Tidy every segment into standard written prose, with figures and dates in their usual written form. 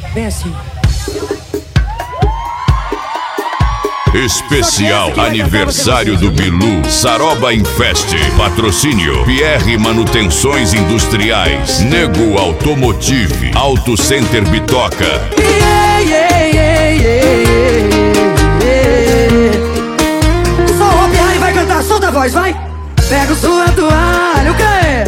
Vem assim. Especial aniversário do Bilu, Saroba Infest. Patrocínio Pierre Manutenções Industriais, Nego Automotive, Auto Center Bitoca. Só o Pierre vai cantar, solta a voz, vai. Pega sua toalha, o quê?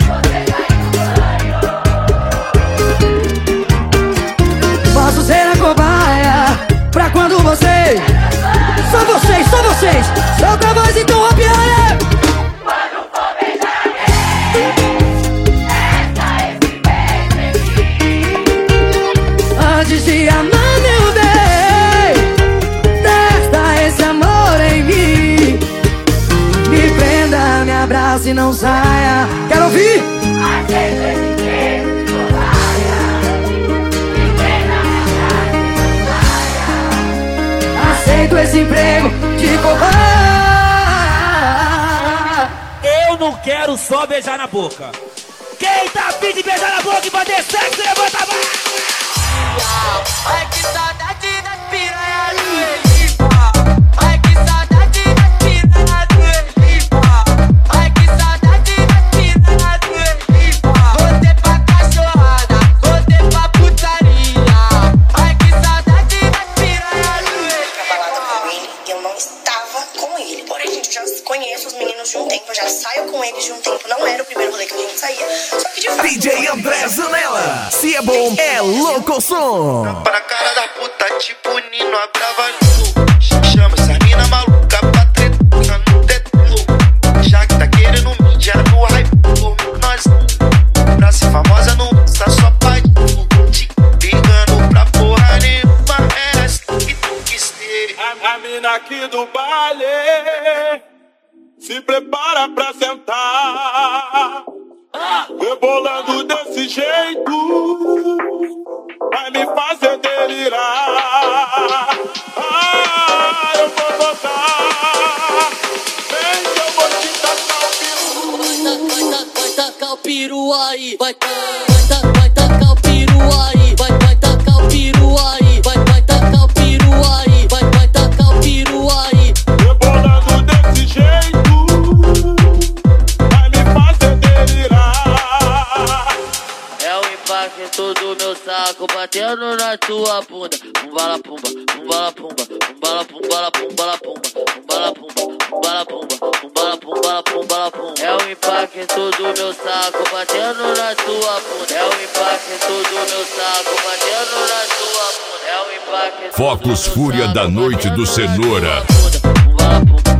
Posso ser a cobaia pra quando você... Só vocês, solta a voz então, ó Pierre. Quando for beijar alguém, testa esse beijo em mim. Antes de amar, meu bem, testa esse amor em mim. Me prenda, me abraça e não saia. Quero ouvir. Aceito esse beijo de cobaia. Me prenda, me abraça e não saia. Aceito esse emprego de cobaia. Eu não quero só beijar na boca. Quem tá afim de beijar na boca e fazer sexo, levanta a mão. Ai que saudade da piranha do Elipa. Ai que saudade da piranha do Elipa. Ai que saudade da piranha do Elipa. Voltei pra cachorrada, voltei pra putaria. Ai que saudade da piranha do Elipa. Balada com ele, eu não estava com ele. Porém, gente, eu já conheço os meninos de um tempo, eu já saio com eles de um tempo. Não era o primeiro rolê que a gente saía. Só que de fato. DJ André Zanella, se é bom, é louco som. Pra cara da puta, tipo Nino, a brava nu. Chama essa mina maluca pra tretar no teto. Já que tá querendo mídia no hype, nós pra ser famosa não tá só pra te ligando pra porra nenhuma. Era assim que tu quis ser. A mina aqui do baile se prepara pra sentar. Rebolando desse jeito vai me fazer delirar. Eu vou botar, vem que eu vou te tacar o peru. Vai tacar o peru aí. Vai tacar o peru aí. Vai tacar o peru aí. Vai tacar o peru aí. Vai tacar o peru aí. Rebolando desse jeito vai me fazer delirar. É o impacto do meu saco batendo na tua bunda. Pumbala pumba, pumbala pumba, pumbala pumbala pumbala pumba, pumbala pumba, pumbala pumba, pumbala pumbala pumbala pumba. É o impacto do meu saco batendo na tua bunda. É o impacto do meu saco batendo na tua bunda. É o impacto. Focus Fúria da Noite do Cenoura. Pumbala pumba.